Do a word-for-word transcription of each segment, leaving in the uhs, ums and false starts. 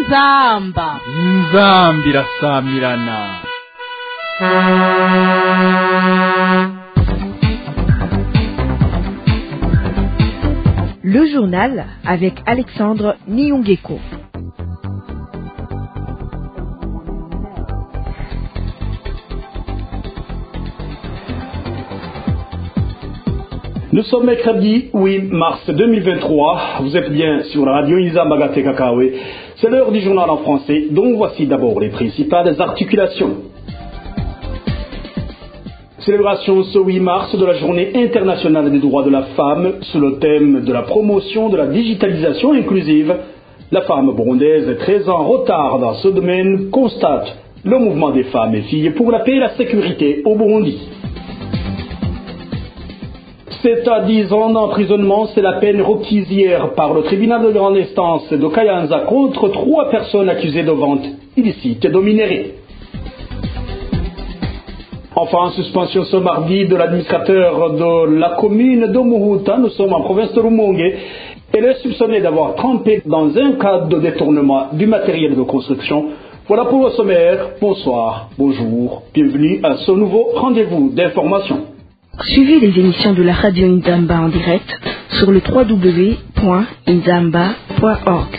inzamba inzambi irasamirana. Le journal avec Alexandre Niungeko. Nous sommes mercredi huit mars deux mille vingt-trois, vous êtes bien sur la radio Inzamba Gate Kakawe. C'est l'heure du journal en français, dont voici d'abord les principales articulations. Célébration ce huit mars de la journée internationale des droits de la femme sous le thème de la promotion de la digitalisation inclusive. La femme burundaise, très en retard dans ce domaine, constate le mouvement des femmes et filles pour la paix et la sécurité au Burundi. sept à dix ans d'emprisonnement, c'est la peine requise hier par le tribunal de grande instance de Kayanza contre trois personnes accusées de vente illicite de minerais. Enfin, en suspension ce mardi de l'administrateur de la commune de Muhuta, nous sommes en province de Rumonge, elle est soupçonnée d'avoir trempé dans un cas de détournement du matériel de construction. Voilà pour le sommaire. Bonsoir, bonjour, bienvenue à ce nouveau rendez-vous d'information. Suivez les émissions de la radio Inzamba en direct sur le w w w point inzamba point org.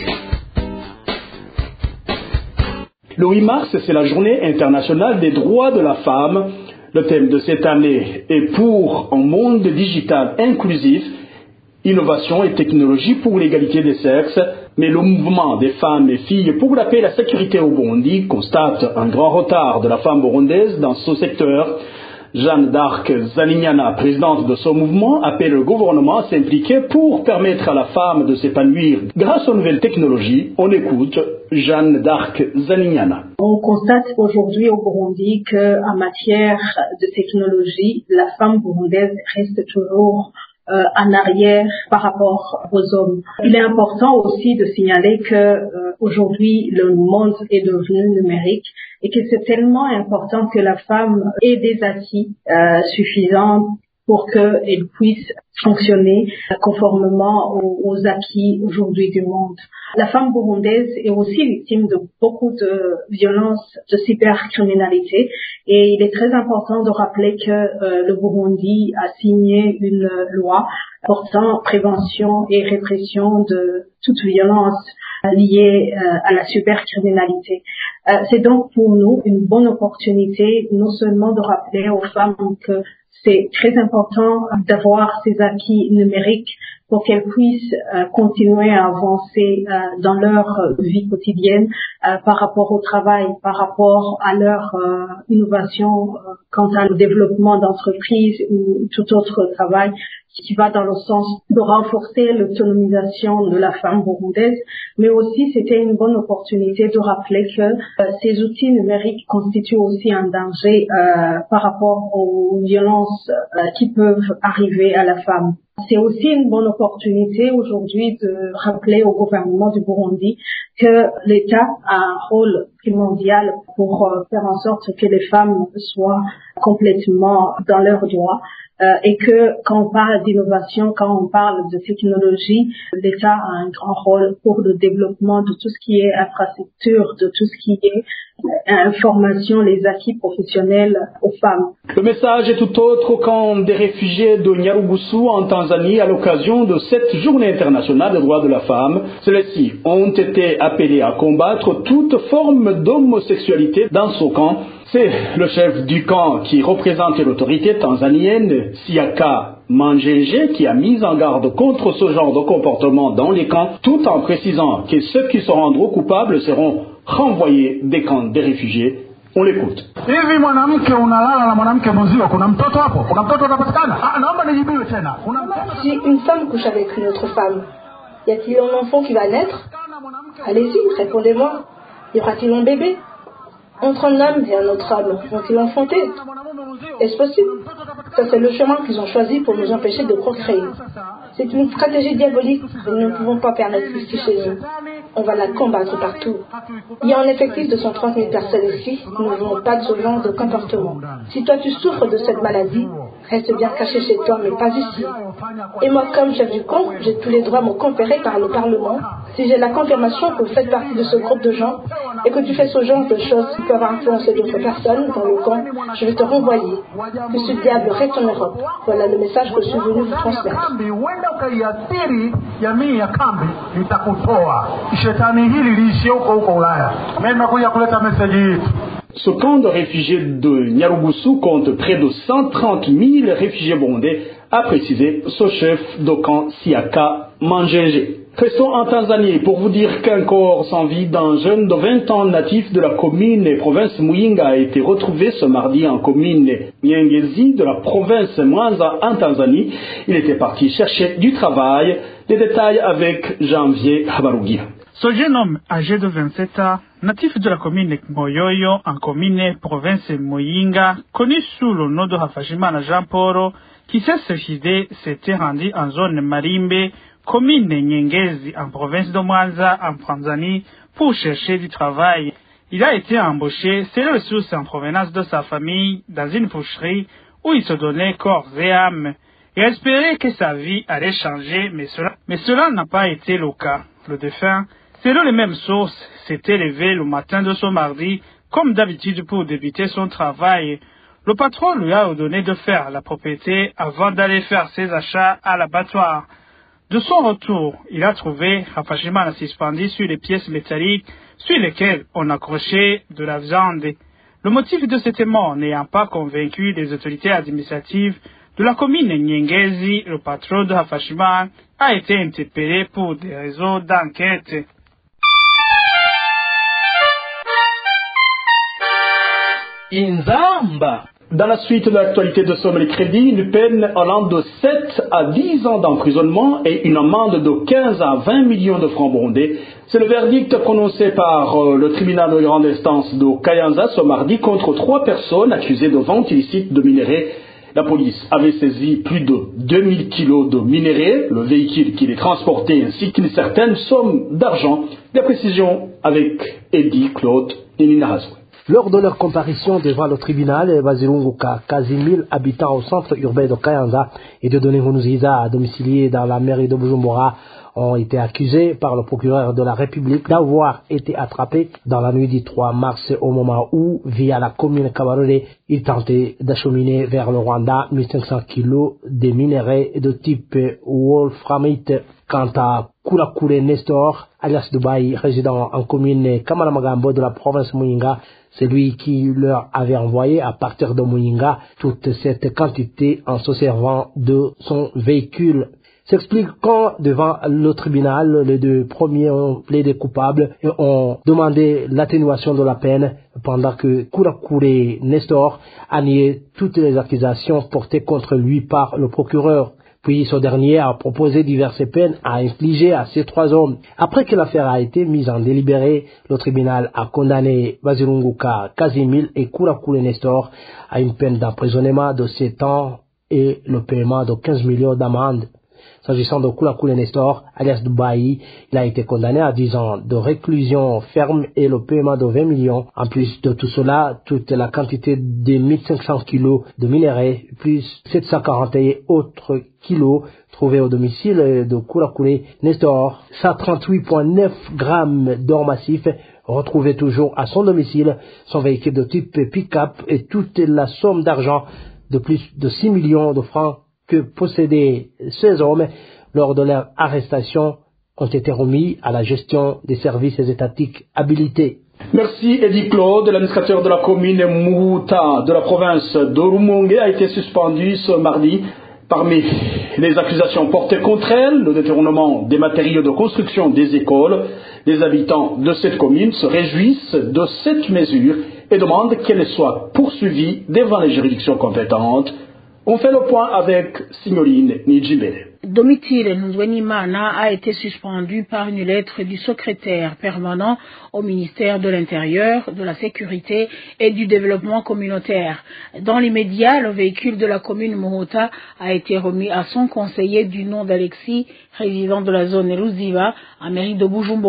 Le huit mars, c'est la journée internationale des droits de la femme. Le thème de cette année est pour un monde digital inclusif, innovation et technologie pour l'égalité des sexes. Mais le mouvement des femmes et filles pour la paix et la sécurité au Burundi constate un grand retard de la femme burundaise dans ce secteur. Jeanne d'Arc Zanignana, présidente de ce mouvement, appelle le gouvernement à s'impliquer pour permettre à la femme de s'épanouir grâce aux nouvelles technologies. On écoute Jeanne d'Arc Zanignana. On constate aujourd'hui au Burundi qu'en matière de technologie, la femme burundaise reste toujours Euh, en arrière par rapport aux hommes. Il est important aussi de signaler que euh, aujourd'hui le monde est devenu numérique et que c'est tellement important que la femme ait des acquis euh, suffisants pour qu'elle puisse fonctionner conformément aux, aux acquis aujourd'hui du monde. La femme burundaise est aussi victime de beaucoup de violences, de cybercriminalité, et il est très important de rappeler que euh, le Burundi a signé une loi portant prévention et répression de toute violence liée euh, à la cybercriminalité. Euh, c'est donc pour nous une bonne opportunité non seulement de rappeler aux femmes que c'est très important d'avoir ces acquis numériques pour qu'elles puissent euh, continuer à avancer euh, dans leur euh, vie quotidienne euh, par rapport au travail, par rapport à leur euh, innovation euh, quant à le développement d'entreprises ou tout autre travail qui va dans le sens de renforcer l'autonomisation de la femme burundaise, mais aussi c'était une bonne opportunité de rappeler que euh, ces outils numériques constituent aussi un danger euh, par rapport aux violences euh, qui peuvent arriver à la femme. C'est aussi une bonne opportunité aujourd'hui de rappeler au gouvernement du Burundi que l'État a un rôle primordial pour euh, faire en sorte que les femmes soient complètement dans leurs droits. Euh, et que quand on parle d'innovation, quand on parle de technologie, l'État a un grand rôle pour le développement de tout ce qui est infrastructure, de tout ce qui est information, les acquis professionnels aux femmes. Le message est tout autre quand des réfugiés de Nyarugusu en Tanzanie, à l'occasion de cette journée internationale des droits de la femme, celles-ci ont été appelées à combattre toute forme d'homosexualité dans ce camp. C'est le chef du camp qui représente l'autorité tanzanienne, Siaka Manjenje, qui a mis en garde contre ce genre de comportement dans les camps, tout en précisant que ceux qui se rendront coupables seront renvoyés des camps des réfugiés. On l'écoute. Si une femme couche avec une autre femme, y a-t-il un enfant qui va naître? Allez-y, répondez-moi. Y aura-t-il un bébé? Entre un homme et un autre homme, vont-ils enfanter? Est-ce possible? Ça, c'est le chemin qu'ils ont choisi pour nous empêcher de procréer. C'est une stratégie diabolique et nous ne pouvons pas permettre ici chez nous. On va la combattre partout. Il y a un effectif de cent trente mille personnes ici qui ne voulons pas de ce genre de comportement. Si toi tu souffres de cette maladie, Reste bien caché chez toi, mais pas ici. Et moi, comme chef du camp, j'ai tous les droits me conférés par le Parlement. Si j'ai la confirmation que vous faites partie de ce groupe de gens et que tu fais ce genre de choses qui peuvent influencer d'autres personnes dans le camp, je vais te renvoyer. Que ce diable reste en Europe. Voilà le message que je suis venu vous transmettre. Ce camp de réfugiés de Nyarugusu compte près de cent trente mille réfugiés burundais, a précisé ce chef de camp Siaka Manjenje. Restons en Tanzanie pour vous dire qu'un corps sans vie d'un jeune de vingt ans natif de la commune et province Muyinga a été retrouvé ce mardi en commune Nyengezi de la province Mwanza en Tanzanie. Il était parti chercher du travail. Les détails avec Janvier Habarugia. Ce jeune homme âgé de vingt-sept ans, natif de la commune Moyoyo en commune province Muyinga, connu sous le nom de Hafashimana Jean Paul, qui s'est suicidé, s'était rendu en zone Marimbe, commune Nyengezi en province de Mwanza en Tanzanie pour chercher du travail. Il a été embauché selon les sources en provenance de sa famille dans une boucherie où il se donnait corps et âme. Il espérait que sa vie allait changer, mais cela, mais cela n'a pas été le cas. Le défunt, selon les mêmes sources, s'était levé le matin de ce mardi, comme d'habitude pour débuter son travail. Le patron lui a ordonné de faire la propriété avant d'aller faire ses achats à l'abattoir. De son retour, il a trouvé Hafashimana suspendu sur les pièces métalliques sur lesquelles on accrochait de la viande. Le motif de cette mort n'ayant pas convaincu les autorités administratives de la commune Nyengezi, le patron de Hafashimana a été interpellé pour des raisons d'enquête. Inzamba. Dans la suite de l'actualité de Somme et Crédit, une peine allant de sept à dix ans d'emprisonnement et une amende de quinze à vingt millions de francs burundais. C'est le verdict prononcé par euh, le tribunal de grande instance de Kayanza ce mardi contre trois personnes accusées de vente illicite de minerais. La police avait saisi plus de deux mille kilos de minerais, le véhicule qui les transportait ainsi qu'une certaine somme d'argent. Des précisions avec Eddie Claude Nininahazo. Lors de leur comparution devant le tribunal, Bazirunguka, quasi mille habitants au centre urbain de Kayanza et de Donengunuziza, domiciliés dans la mairie de Bujumbura, ont été accusés par le procureur de la République d'avoir été attrapés dans la nuit du trois mars au moment où, via la commune Kabarole, ils tentaient d'acheminer vers le Rwanda mille cinq cents kilos de minerais de type wolframite. Quant à Kurakure Nestor, alias Dubaï, résident en commune Kamalamagambo de la province Muyinga, c'est lui qui leur avait envoyé à partir de Muyinga toute cette quantité en se servant de son véhicule. S'explique quand, devant le tribunal, les deux premiers ont plaidé coupables et ont demandé l'atténuation de la peine, pendant que Kurakure Nestor a nié toutes les accusations portées contre lui par le procureur. Puis ce dernier a proposé diverses peines à infliger à ces trois hommes. Après que l'affaire a été mise en délibéré, le tribunal a condamné Bazirunguka Kazimil et Kurakure Nestor à une peine d'emprisonnement de sept ans et le paiement de quinze millions d'amende. S'agissant de Kurakure Nestor, alias Dubaï, il a été condamné à dix ans de réclusion ferme et le paiement de vingt millions. En plus de tout cela, toute la quantité de mille cinq cents kilos de minerais, plus sept cent quarante et un autres kilos trouvés au domicile de Kurakure Nestor, cent trente-huit virgule neuf grammes d'or massif retrouvés toujours à son domicile, son véhicule de type pick-up et toute la somme d'argent de plus de six millions de francs que possédaient ces hommes lors de leur arrestation ont été remis à la gestion des services étatiques habilités. Merci Eddie Claude. L'administrateur de la commune Muruta de la province de Rumonge a été suspendu ce mardi. Parmi les accusations portées contre elle, le détournement des matériaux de construction des écoles. Les habitants de cette commune se réjouissent de cette mesure et demandent qu'elle soit poursuivie devant les juridictions compétentes. On fait le point avec Signoline Nijibele. Domitille Nzwenimana a été suspendu par une lettre du secrétaire permanent au ministère de l'Intérieur, de la Sécurité et du Développement communautaire. Dans l'immédiat, le véhicule de la commune Muruta a été remis à son conseiller du nom d'Alexis, résident de la zone Eluziva, à mairie de Bujumbura.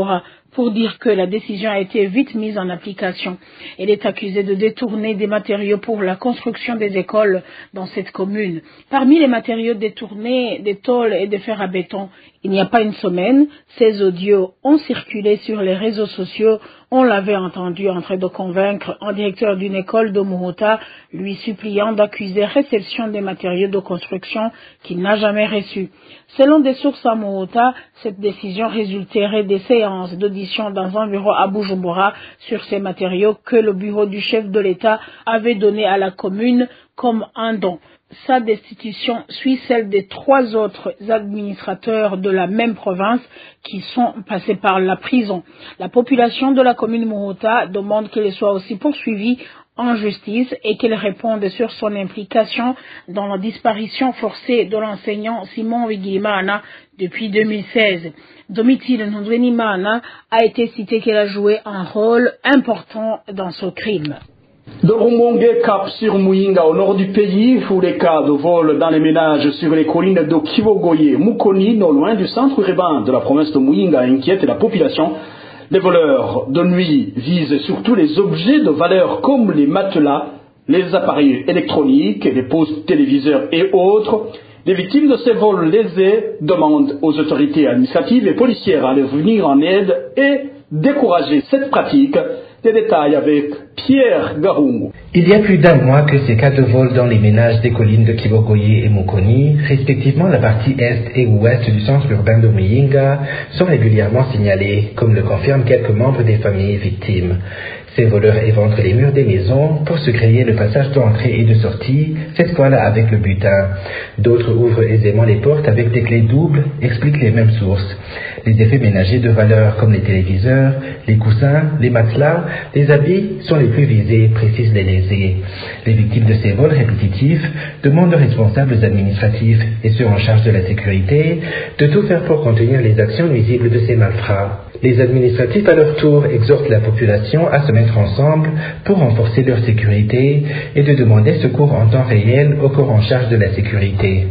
pour dire que la décision a été vite mise en application. Elle est accusée de détourner des matériaux pour la construction des écoles dans cette commune. Parmi les matériaux détournés, des tôles et des fers à béton, il n'y a pas une semaine, ces audios ont circulé sur les réseaux sociaux. On l'avait entendu en train de convaincre un directeur d'une école de Muruta, lui suppliant d'accuser réception des matériaux de construction qu'il n'a jamais reçus. Selon des sources à Muruta, cette décision résulterait des séances d'audition dans un bureau à Bujumbura sur ces matériaux que le bureau du chef de l'État avait donné à la commune comme un don. Sa destitution suit celle des trois autres administrateurs de la même province qui sont passés par la prison. La population de la commune Muruta demande qu'il soit aussi poursuivi en justice et qu'il réponde sur son implication dans la disparition forcée de l'enseignant Simon Wigilimana depuis deux mille seize. Domitille Ndwenimana a été cité qu'elle a joué un rôle important dans ce crime. De Rumongue, cap sur Muyinga, au nord du pays, où les cas de vol dans les ménages sur les collines de Kivogoye, Mukoni, non loin du centre urbain de la province de Muyinga, inquiètent la population. Les voleurs de nuit visent surtout les objets de valeur comme les matelas, les appareils électroniques, les postes téléviseurs et autres. Les victimes de ces vols lésés demandent aux autorités administratives et policières à leur venir en aide et décourager cette pratique. Des détails avec Pierre Garou. Il y a plus d'un mois que ces cas de vol dans les ménages des collines de Kivogoye et Mukoni, respectivement la partie est et ouest du centre urbain de Muyinga, sont régulièrement signalés, comme le confirment quelques membres des familles victimes. Ces voleurs éventrent les murs des maisons pour se créer le passage d'entrée et de sortie, cette fois-là avec le butin. D'autres ouvrent aisément les portes avec des clés doubles, expliquent les mêmes sources. Les effets ménagers de valeur comme les téléviseurs, les coussins, les matelas, les habits sont les plus visés, précisent les lésés. Les victimes de ces vols répétitifs demandent aux responsables administratifs et ceux en charge de la sécurité de tout faire pour contenir les actions nuisibles de ces malfrats. Les administratifs à leur tour exhortent la population à se mettre ensemble pour renforcer leur sécurité et de demander secours en temps réel aux corps en charge de la sécurité.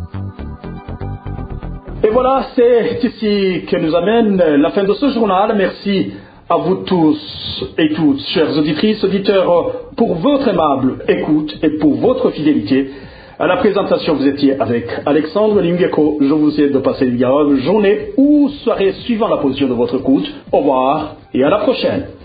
Et voilà, c'est ici que nous amène la fin de ce journal. Merci à vous tous et toutes, chers auditrices, auditeurs, pour votre aimable écoute et pour votre fidélité. À la présentation, vous étiez avec Alexandre Lingeko. Je vous souhaite de passer une agréable journée ou soirée suivant la position de votre écoute. Au revoir et à la prochaine.